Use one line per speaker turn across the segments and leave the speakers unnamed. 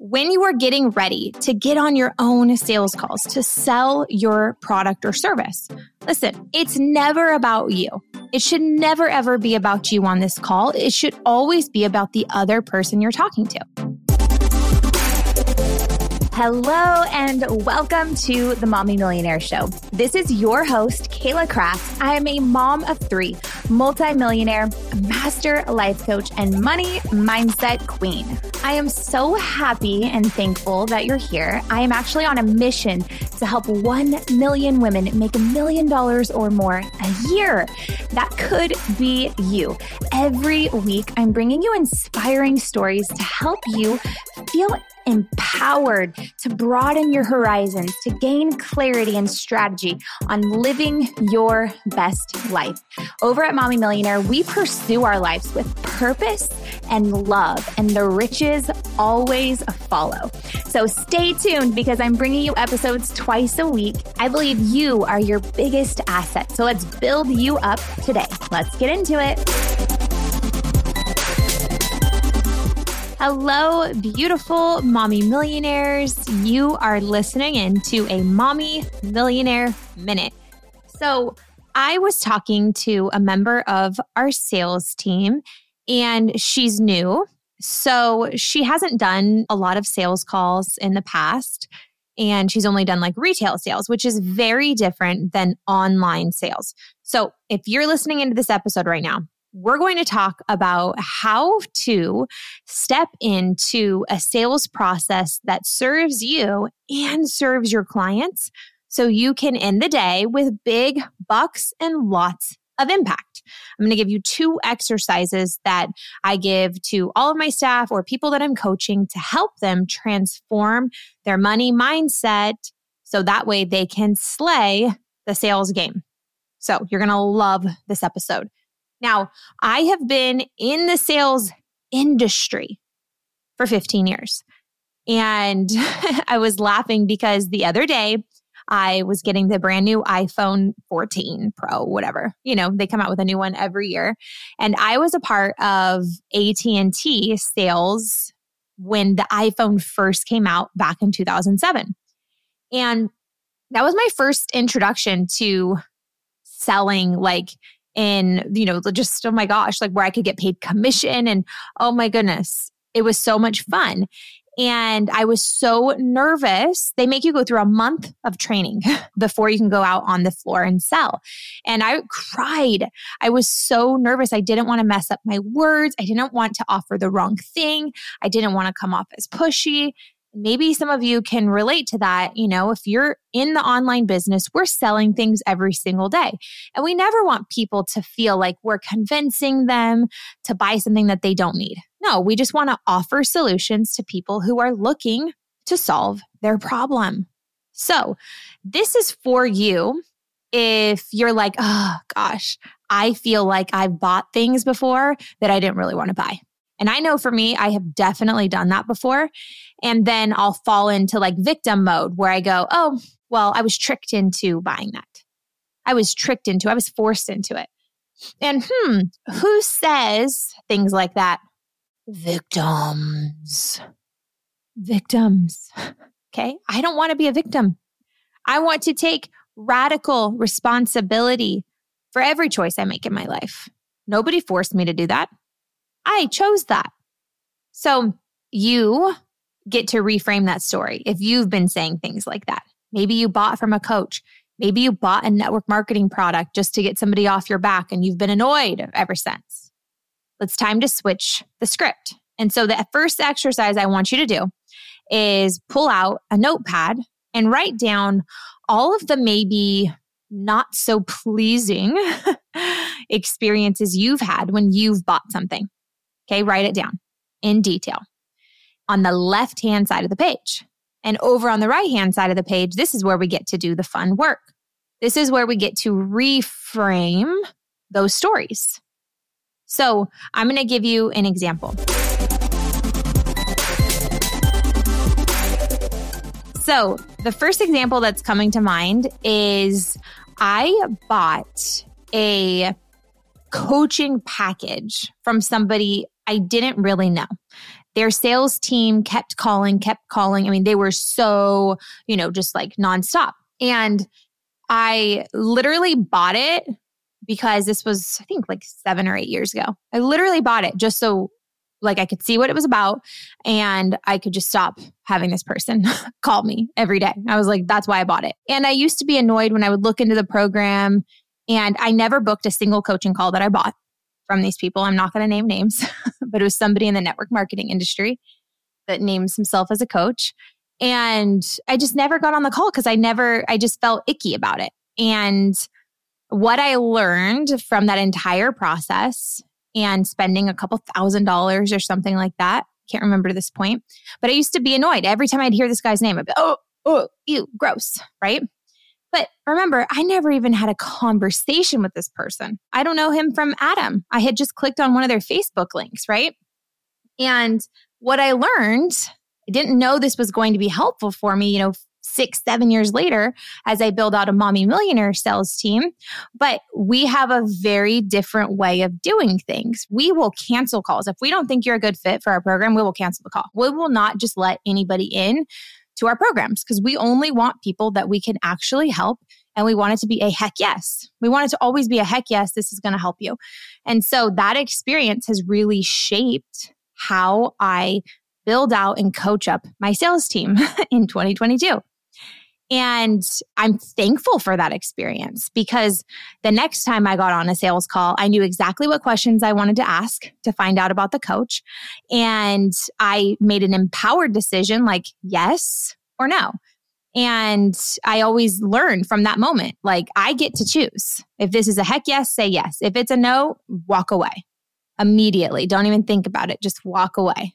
When you are getting ready to get on your own sales calls to sell your product or service, listen, it's never about you. It should never, ever be about you on this call. It should always be about the other person you're talking to. Hello and welcome to the Mommy Millionaire Show. This is your host, Kayla Kraft. I am a mom of three, multimillionaire, master life coach, and money mindset queen. I am so happy and thankful that you're here. I am actually on a mission to help 1 million women make $1 million or more a year. That could be you. Every week, I'm bringing you inspiring stories to help you feel empowered to broaden your horizons, to gain clarity and strategy on living your best life. Over at Mommy Millionaire, we pursue our lives with purpose and love, and the riches always follow. So stay tuned because I'm bringing you episodes twice a week. I believe you are your biggest asset. So let's build you up today. Let's get into it. Hello, beautiful mommy millionaires. You are listening in to a Mommy Millionaire Minute. So I was talking to a member of our sales team, and she's new. So she hasn't done a lot of sales calls in the past, and she's only done like retail sales, which is very different than online sales. So if you're listening into this episode right now, we're going to talk about how to step into a sales process that serves you and serves your clients so you can end the day with big bucks and lots of impact. I'm going to give you 2 exercises that I give to all of my staff or people that I'm coaching to help them transform their money mindset so that way they can slay the sales game. So you're going to love this episode. Now, I have been in the sales industry for 15 years. And I was laughing because the other day I was getting the brand new iPhone 14 Pro, whatever. You know, they come out with a new one every year. And I was a part of AT&T sales when the iPhone first came out back in 2007. And that was my first introduction to selling, like, in, you know, just, oh my gosh, like where I could get paid commission. And oh my goodness, it was so much fun. And I was so nervous. They make you go through a month of training before you can go out on the floor and sell. And I cried. I was so nervous. I didn't want to mess up my words. I didn't want to offer the wrong thing. I didn't want to come off as pushy. Maybe some of you can relate to that. You know, if you're in the online business, we're selling things every single day. And we never want people to feel like we're convincing them to buy something that they don't need. No, we just want to offer solutions to people who are looking to solve their problem. So this is for you if you're like, oh gosh, I feel like I've bought things before that I didn't really want to buy. And I know for me, I have definitely done that before. And then I'll fall into like victim mode where I go, oh, well, I was tricked into buying that. I was forced into it. And who says things like that? Victims. Okay. I don't want to be a victim. I want to take radical responsibility for every choice I make in my life. Nobody forced me to do that. I chose that. So you get to reframe that story if you've been saying things like that. Maybe you bought from a coach. Maybe you bought a network marketing product just to get somebody off your back and you've been annoyed ever since. It's time to switch the script. And so the first exercise I want you to do is pull out a notepad and write down all of the maybe not so pleasing experiences you've had when you've bought something. Okay, write it down in detail on the left-hand side of the page. And over on the right-hand side of the page, this is where we get to do the fun work. This is where we get to reframe those stories. So I'm going to give you an example. So the first example that's coming to mind is I bought a coaching package from somebody I didn't really know. Their sales team kept calling. I mean, they were so, just like nonstop. And I literally bought it because this was, I think, like 7 or 8 years ago. I literally bought it just so like I could see what it was about and I could just stop having this person call me every day. I was like, that's why I bought it. And I used to be annoyed when I would look into the program and I never booked a single coaching call that I bought from these people. I'm not going to name names, but it was somebody in the network marketing industry that names himself as a coach. And I just never got on the call because I just felt icky about it. And what I learned from that entire process and spending a couple $1,000s or something like that, can't remember this point, but I used to be annoyed every time I'd hear this guy's name. I'd be, oh, ew, gross, right? But remember, I never even had a conversation with this person. I don't know him from Adam. I had just clicked on one of their Facebook links, right? And what I learned, I didn't know this was going to be helpful for me, 6, 7 years later, as I build out a Mommy Millionaire sales team. But we have a very different way of doing things. We will cancel calls. If we don't think you're a good fit for our program, we will cancel the call. We will not just let anybody in to our programs because we only want people that we can actually help. And we want it to be a heck yes. We want it to always be a heck yes, this is going to help you. And so that experience has really shaped how I build out and coach up my sales team in 2022. And I'm thankful for that experience because the next time I got on a sales call, I knew exactly what questions I wanted to ask to find out about the coach. And I made an empowered decision like yes or no. And I always learn from that moment, like I get to choose. If this is a heck yes, say yes. If it's a no, walk away immediately. Don't even think about it. Just walk away.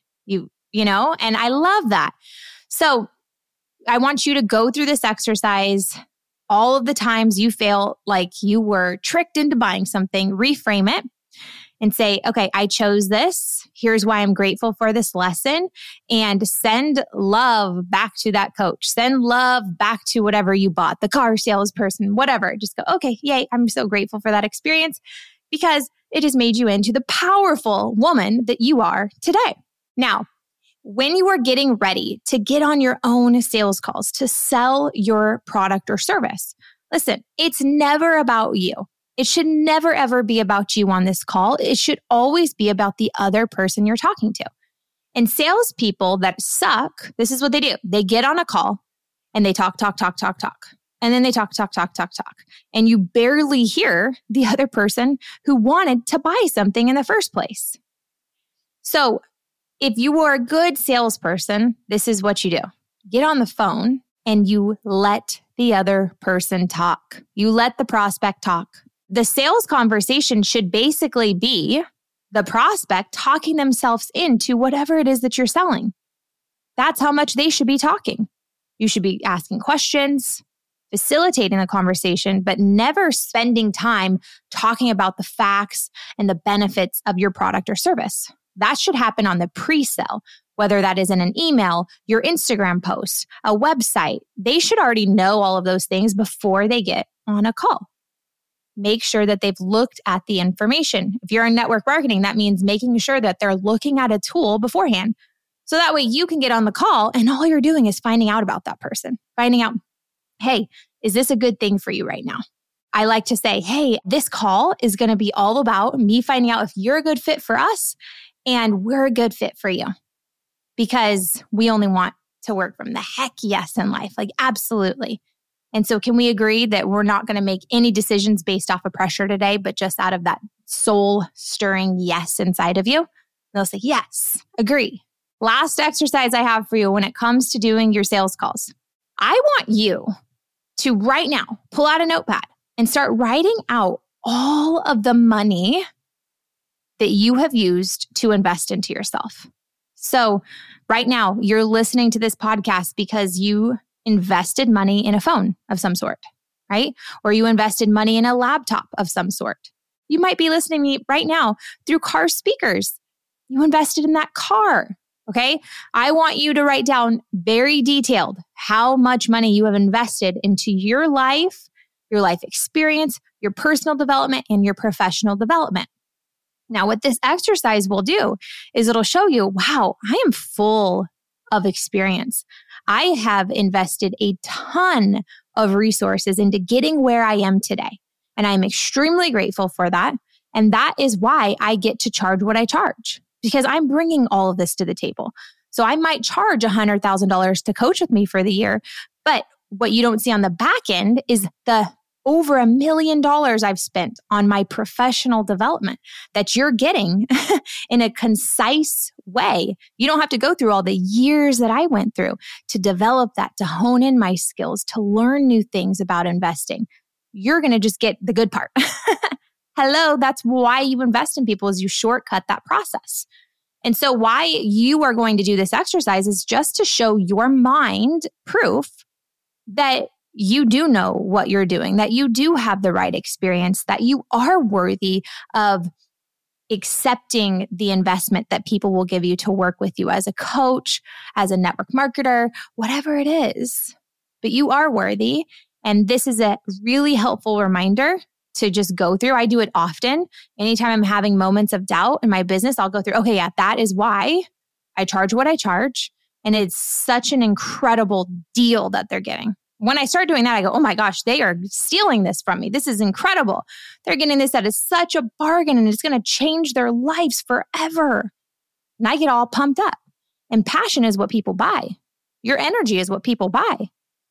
And I love that. So I want you to go through this exercise. All of the times you feel like you were tricked into buying something, reframe it and say, okay, I chose this. Here's why I'm grateful for this lesson. And send love back to that coach. Send love back to whatever you bought, the car salesperson, whatever. Just go, okay, yay, I'm so grateful for that experience because it has made you into the powerful woman that you are today. Now, when you are getting ready to get on your own sales calls to sell your product or service, listen, it's never about you. It should never, ever be about you on this call. It should always be about the other person you're talking to. And salespeople that suck, this is what they do. They get on a call and they talk. And then they talk. And you barely hear the other person who wanted to buy something in the first place. So if you are a good salesperson, this is what you do. Get on the phone and you let the other person talk. You let the prospect talk. The sales conversation should basically be the prospect talking themselves into whatever it is that you're selling. That's how much they should be talking. You should be asking questions, facilitating the conversation, but never spending time talking about the facts and the benefits of your product or service. That should happen on the pre-sale, whether that is in an email, your Instagram post, a website. They should already know all of those things before they get on a call. Make sure that they've looked at the information. If you're in network marketing, that means making sure that they're looking at a tool beforehand. So that way you can get on the call and all you're doing is finding out about that person, finding out, hey, is this a good thing for you right now? I like to say, hey, this call is going to be all about me finding out if you're a good fit for us and we're a good fit for you because we only want to work from the heck yes in life, like absolutely. And so can we agree that we're not going to make any decisions based off of pressure today, but just out of that soul stirring yes inside of you? They'll say, yes, agree. Last exercise I have for you when it comes to doing your sales calls. I want you to right now pull out a notepad and start writing out all of the money that you have used to invest into yourself. So right now, you're listening to this podcast because you invested money in a phone of some sort, right? Or you invested money in a laptop of some sort. You might be listening to me right now through car speakers. You invested in that car, okay? I want you to write down very detailed how much money you have invested into your life experience, your personal development, and your professional development. Now, what this exercise will do is it'll show you, wow, I am full of experience. I have invested a ton of resources into getting where I am today. And I'm extremely grateful for that. And that is why I get to charge what I charge, because I'm bringing all of this to the table. So I might charge $100,000 to coach with me for the year, but what you don't see on the back end is the over $1 million I've spent on my professional development that you're getting in a concise way. You don't have to go through all the years that I went through to develop that, to hone in my skills, to learn new things about investing. You're going to just get the good part. Hello, that's why you invest in people, is you shortcut that process. And so why you are going to do this exercise is just to show your mind proof that you do know what you're doing, that you do have the right experience, that you are worthy of accepting the investment that people will give you to work with you as a coach, as a network marketer, whatever it is. But you are worthy. And this is a really helpful reminder to just go through. I do it often. Anytime I'm having moments of doubt in my business, I'll go through, okay, yeah, that is why I charge what I charge. And it's such an incredible deal that they're getting. When I start doing that, I go, oh my gosh, they are stealing this from me. This is incredible. They're getting this at such a bargain, and it's going to change their lives forever. And I get all pumped up. And passion is what people buy. Your energy is what people buy.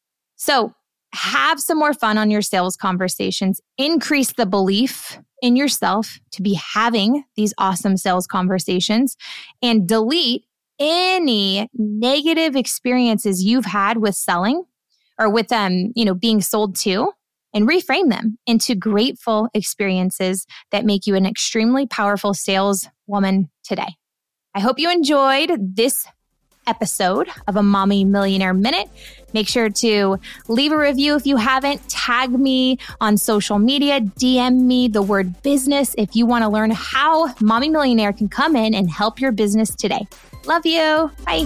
So have some more fun on your sales conversations. Increase the belief in yourself to be having these awesome sales conversations, and delete any negative experiences you've had with selling or with being sold to, and reframe them into grateful experiences that make you an extremely powerful saleswoman today. I hope you enjoyed this episode of a Mommy Millionaire Minute. Make sure to leave a review if you haven't. Tag me on social media. DM me the word business if you want to learn how Mommy Millionaire can come in and help your business today. Love you. Bye.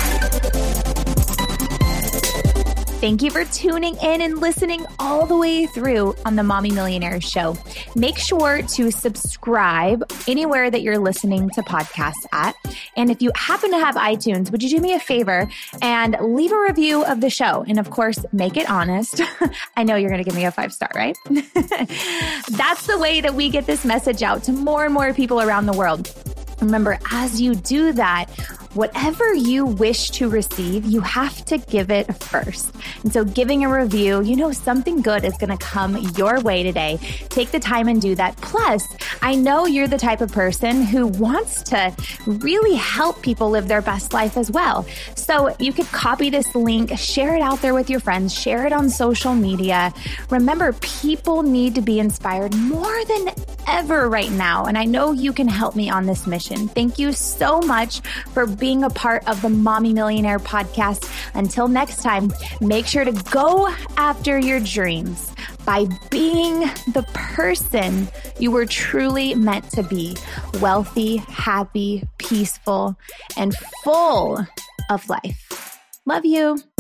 Thank you for tuning in and listening all the way through on the Mommy Millionaire Show. Make sure to subscribe anywhere that you're listening to podcasts at. And if you happen to have iTunes, would you do me a favor and leave a review of the show? And of course, make it honest. I know you're going to give me a 5-star, right? That's the way that we get this message out to more and more people around the world. Remember, as you do that, whatever you wish to receive, you have to give it first. And so giving a review, something good is going to come your way today. Take the time and do that. Plus, I know you're the type of person who wants to really help people live their best life as well. So you could copy this link, share it out there with your friends, share it on social media. Remember, people need to be inspired more than ever right now. And I know you can help me on this mission. Thank you so much for being a part of the Mommy Millionaire podcast. Until next time, make sure to go after your dreams by being the person you were truly meant to be. Wealthy, happy, peaceful, and full of life. Love you.